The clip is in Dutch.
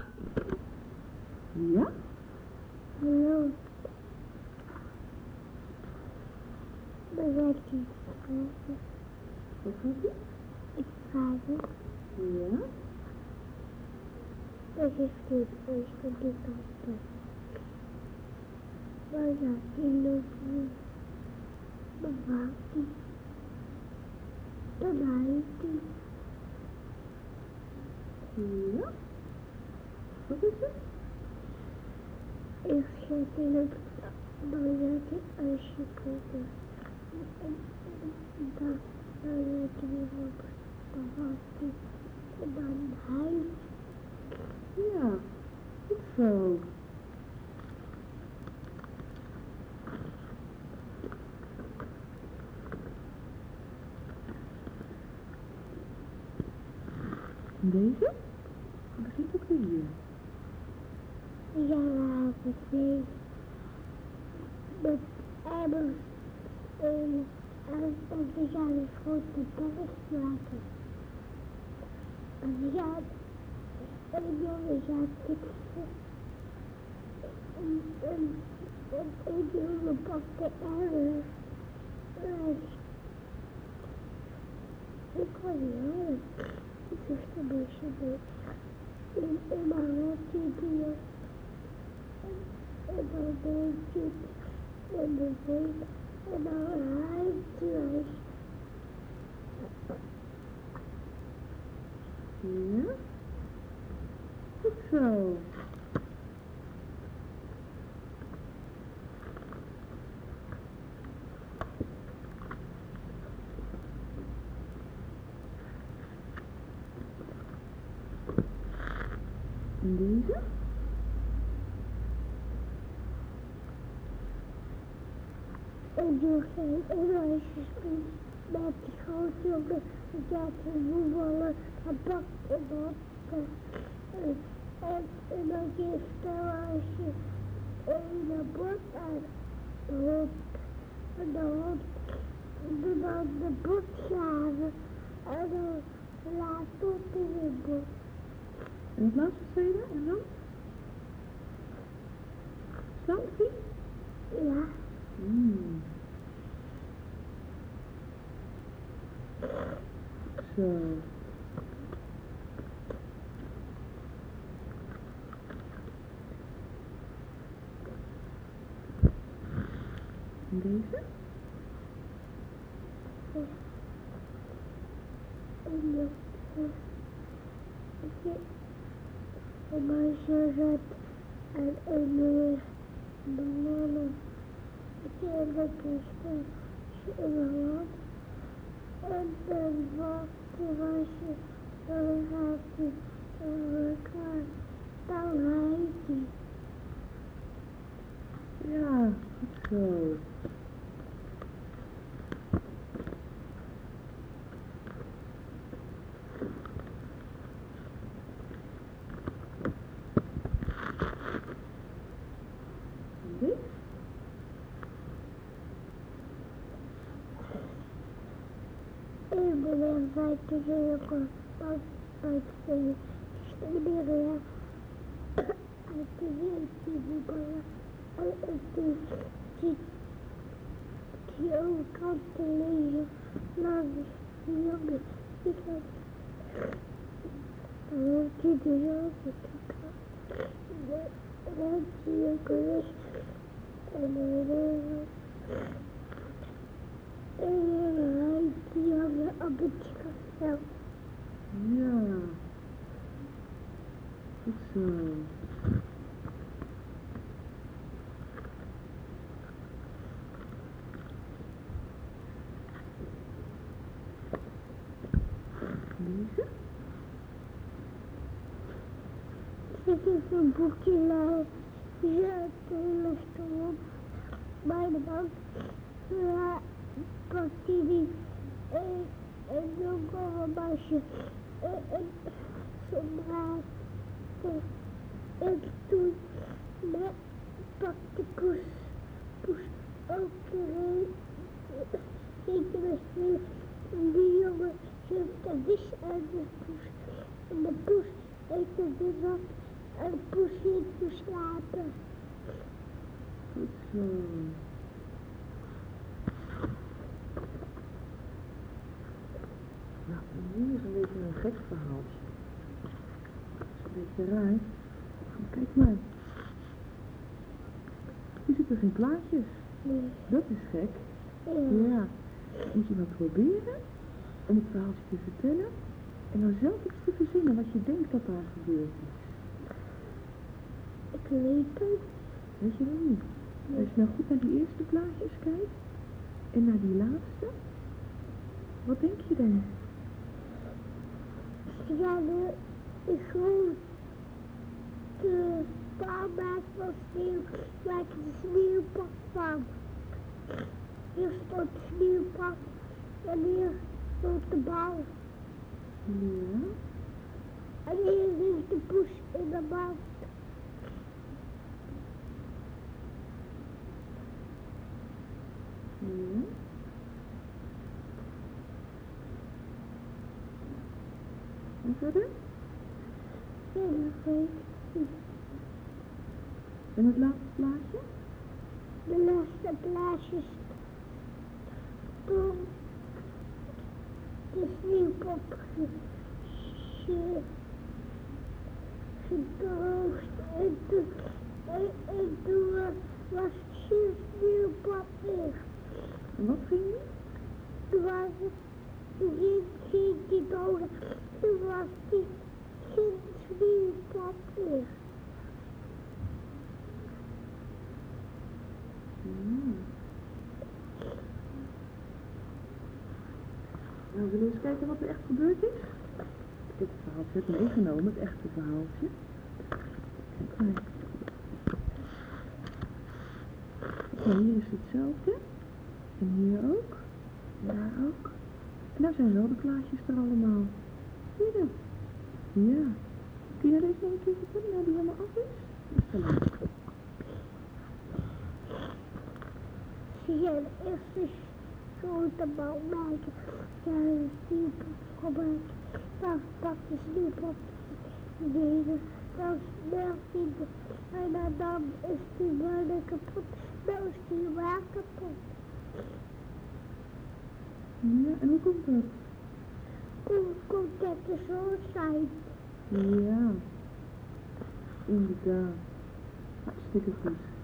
Ja? Hallo. Bewerkt iets schrijven. Wat gaat ie? Ik schrijven. Ja? Dat is goed. Als je dit kan. Maar ja, die loopt niet. Bewaakt die. Dan huilt die. Ja? Wat is het? Ik zet in het biljartje als je kijkt. En dan zet je weer op. Dan wacht hij. En dan huilt. Ja, goed zo. Deze? Wat zit ook weer hier? Ja, het is met emmers en de jaren grote tennis maken. En ja, een jongen gaat fietsen. En een jongen pakt de emmers. Ik kan niet horen. Het is een beetje dit. En dan heeft hij die. En dan deed hij het in de week. En dan huilt hij. Ja? Goed zo. En deze? En doe geen meisjes met die grote jongen. Die gaat zijn voetballen. Hij pakt een hond. En dan geeft meisje een bord aan de hond. En de hond doet dan de bord slaan. En dan laat op in het bord. En het laatste tweede? En dan? Selfie? Ja. Zo. En deze? En meisje zet en een bananen. Ik heb een kistje in de hand. En dan wacht de meisje. Dan gaat hij over elkaar. Dan rijdt hij. Ja, goed zo. En dit? Ik ben een 50 euro. Dat is 50 studeren. Het is een voetballen. En het is die overkant te lezen. Langs die jongen. Die gaat. Dan heeft hij de jongen gekant. Dan heeft hij ook gerust. En dan heeft die jongen op het kasteel. Ja. Goed zo. Deze? Dit is een boekje lijn. Je zet de hele stoel bij de bank. Ja, pakt hij die een jongen of een meisje. En zo'n draad. En toen pakt de poes ook erin. Zeker met veel. En die jongen geeft de vis aan de poes. En de poes heeft het dus af. En Poes zit te slapen. Goed zo. Nou, en hier is een beetje een gek verhaaltje. Dat is een beetje raar. Maar kijk maar. Hier zitten geen plaatjes. Nee. Dat is gek. Ja. Moet je maar proberen om het verhaaltje te vertellen en dan zelf iets te verzinnen wat je denkt dat daar gebeurd is. Ik weet het. Weet je wel niet? Als je nou goed naar die eerste plaatjes kijkt en naar die laatste, wat denk je dan? Ja, de grote bouwmaak van sneeuw, maakt een sneeuwpad van. Hier stond sneeuwpad en hier stond de bouw. Ja. En hier is de Poes in de bouw. Ja. En verder? Ja, dat weet ik niet. En het laatste plaatje? De laatste plaatjes stond de sneeuwpop gedroogd en toen was de sneeuwpop weg. En wat ging er? Toen was het ging die doden, toen was die sneeuwpop weg. Ja. Nou, zullen we eens kijken wat er echt gebeurd is? Ik heb het verhaaltje heb meegenomen, het echte verhaaltje. Kijk maar. Nou, hier is hetzelfde. En hier ook. En daar ook. En daar zijn wel de plaatjes er allemaal. Zie je dat? Ja. Kun je deze nog een keer vertellen, nou die helemaal af is? Dat is te laat. Zie je de eerste grote bal maken. Ja, de sneeuwpop gemaakt. Dan pakt de sneeuwpop beneden. Dan smelt hij en dan is die bijna kapot. Dan is die maar kapot. Ja, en hoe komt dat? Hoe komt dat er zo zijn? Ja. Inderdaad. Hartstikke goed.